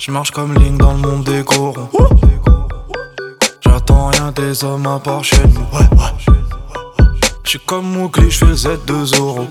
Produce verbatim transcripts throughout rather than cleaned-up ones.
J'marche comme Link dans le monde des corons. J'attends rien des hommes à part chez nous. Ouais, ouais. J'suis comme Mowgli, j'fais le Z de Zoro.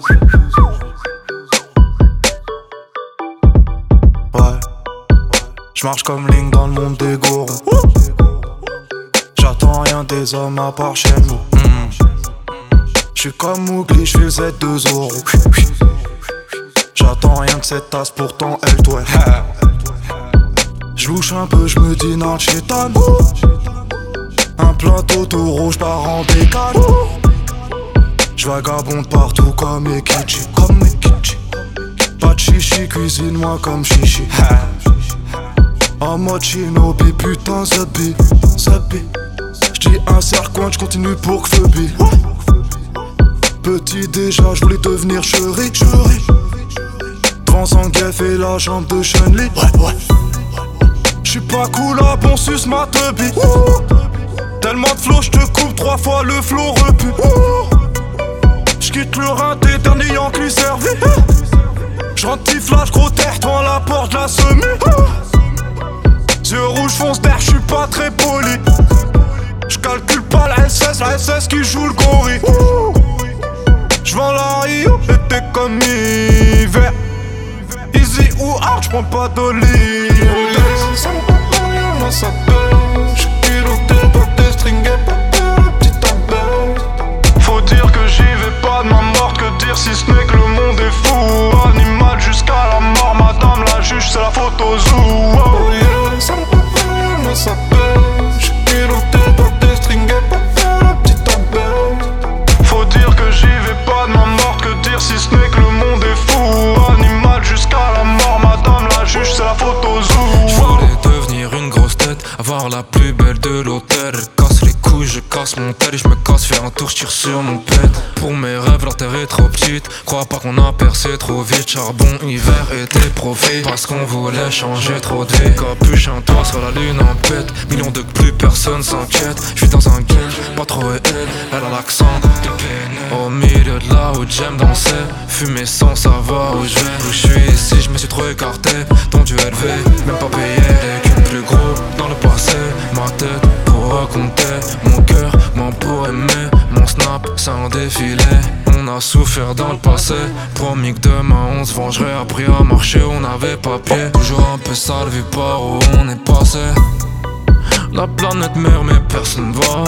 Ouais. J'marche comme Link dans le monde des gorons. J'attends rien des hommes à part chez nous. mm. J'suis comme Mowgli, j'fais le Z de Zoro. J'attends rien que cette tasse, pourtant elle doit. J'louche un peu, j'me dis non, chétane. Un plateau tout rouge part en décale. J'vagabonde partout comme Ekichi, comme Ekichi. Pas de chichi, cuisine-moi comme chichi. En mode shinobi, putain zabi, zabi. J'dis un serre-coin, j'continue pour que Phoebe. Petit déjà, j'voulais devenir chéri, chéri. Devant Zangief et la jambe de Chun-Li. Ouais, ouais. J'suis pas cool à bon sus ma teubie. Tellement de flow, j'te coupe trois fois le flow repu. J'quitte le rinté, dernier Yankee servi. J'rentre flash, gros terre devant la porte de la semi. Yeux rouges fonce d'air, j'suis pas très poli. J'calcule pas la S S, la S S qui joue le gorille. J'vends la Rio, été comme hiver. Easy ou hard, j'prends pas d'olive. Ça me parle rien, moi ça pèse. J'suis piloté, pas destringé, pas de petite abeille. Faut dire que j'y vais pas de ma morte, que dire si ce n'est que le monde est fou. Animal jusqu'à la mort, madame la juge, c'est la photo zoo. Oh yeah, ça me parle rien, moi ça pèse. J'suis piloté, pas destringé, pas de petite abeille. Faut dire que j'y vais pas de ma morte, que dire si ce n'est que le monde est fou. Animal jusqu'à la mort, madame la juge, c'est la photo zoo. J'voulais devenir une grosse tête, avoir la plus belle de l'hôtel. Elle casse les couilles, je casse mon tel et je me casse, faire un tour, j'tire sur mon pet. Pour mes rêves, la terre est trop petite, crois pas qu'on a percé trop vite. Charbon, hiver, été, profit, parce qu'on voulait changer trop de vie. Capuche, un toit sur la lune en pète, millions de plus personne s'inquiète. J'suis dans un game, pas trop elle, elle a l'accent de P N L. Au milieu de là où j'aime danser, fumer sans savoir où je vais. Où j'suis ici, j'me suis trop écarté, tendu élevé, même pas payé. T'es qu'une plus gros dans le passé, ma tête pour raconter, mon cœur, moi pour aimer. Mon snap, c'est un défilé, on a souffert dans le passé. Promis que demain on se vengerait, appris à marcher, on avait pas pied. Toujours un peu sale vu par où on est passé. La planète meurt mais personne va.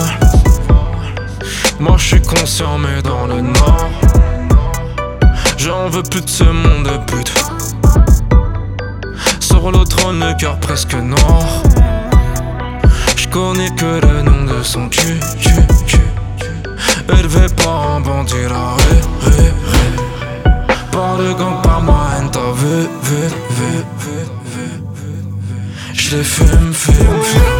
Moi je suis conscient mais dans le nord. J'en veux plus de ce monde de pute. Sur le trône le cœur presque noir. J'connais que le nom de son cul, cul, cul. Élevé par un bandit là, ré, ré, ré. Par le gang, par ma haine, t'as vu, vu, vu, vu, vu, vu. J'les fume, fume, fume.